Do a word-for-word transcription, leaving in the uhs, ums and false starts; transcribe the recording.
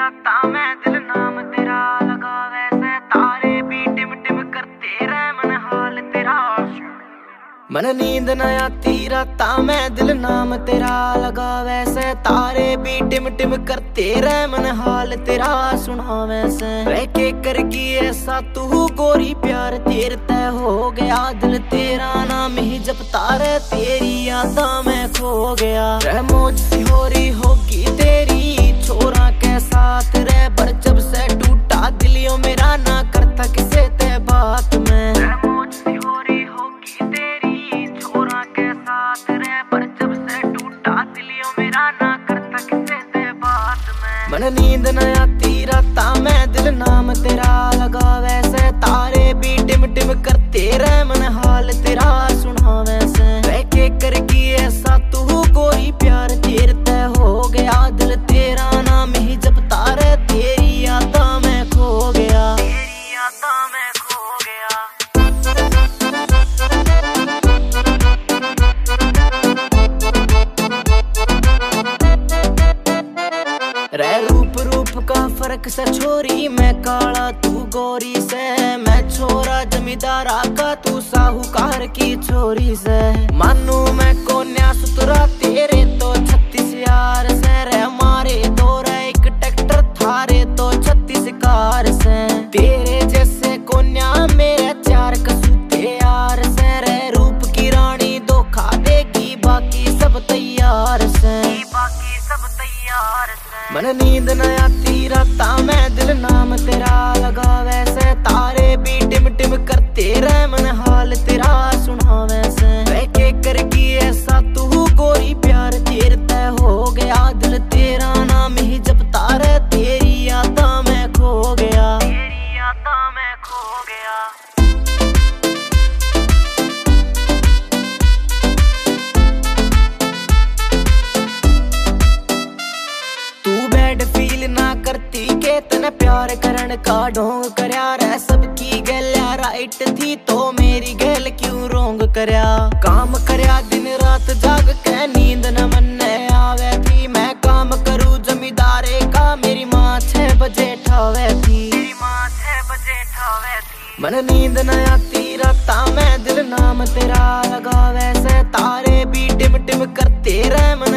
राता मैं दिल नाम तेरा लगावे से तारे भी टिम टिम करते रह मन हाल तेरा। मन नींद न आती राता मैं दिल नाम तेरा लगावे से तारे भी टिम टिम करते रह मन हाल तेरा सुनावे से। रह के करगी ऐसा तू गोरी प्यार तेर तय हो गया दिल तेरा नाम ही जपता रह तेरी यादा में खो गया। रह मौज सी हो रही होगी तेरी छोरा के साथ रह पर जब से टूटा दिलियों मेरा ना करता किसे ते बात में। रह मौज सी हो रही होगी तेरी छोरा के साथ रह पर जब से टूटा दिलियों मेरा ना करता किसे ते बात में। मन नींद न आती राता मैं दिल नाम तेरा लगावे से तारे भी टिम टिम करते रह मन हाल तेरा सुनावे से। रह के करगी ऐसा तू गोरी प्यार तेर तय हो गया दिल तेरा नाम ही जपता रह तेरी यादा में खो गया तेरी यादा में खो गया। रह रूप रूप का फर्क से छोरी मैं काला तू गोरी से। मैं छोरा जमींदारा का तू साहूकार की छोरी से। मानू मैं कोन्या सुतरा तेरे तो छत्तीस यार से। रह मारे दो एक ट्रैक्टर थारे तो छत्तीस कार से। तेरे जैसे कोन्या मेरे चार कसूते यार से। रह रूप की रानी धोखा देगी बाकी सब तैयार से बाकी सब तैयार से। मन नींद न आती राता मैं दिल नाम तेरा लगावे से तारे भी टिम टिम करते रह मन हाल तेरा सुनावे से। रह के करगी ऐसा तू गोरी प्यार तेर तय हो गया दिल तेरा नाम ही जपता रह तेरी यादा में खो गया तेरी यादा में खो गया। फील ना करती के तने प्यार करन का ढोंग करया रह सबकी गैल्या राइट थी तो मेरी गैल क्यों रोंग करया। काम करया दिन रात जाग के नींद न मन आवे थी। मैं काम करूं जमींदारे का मेरी माँ छह बजे ठावे थी मेरी माँ छह बजे ठावे थी। मन नींद न आती राता मैं दिल नाम तेरा लगावे से तारे भी टिम टिम करते रह मन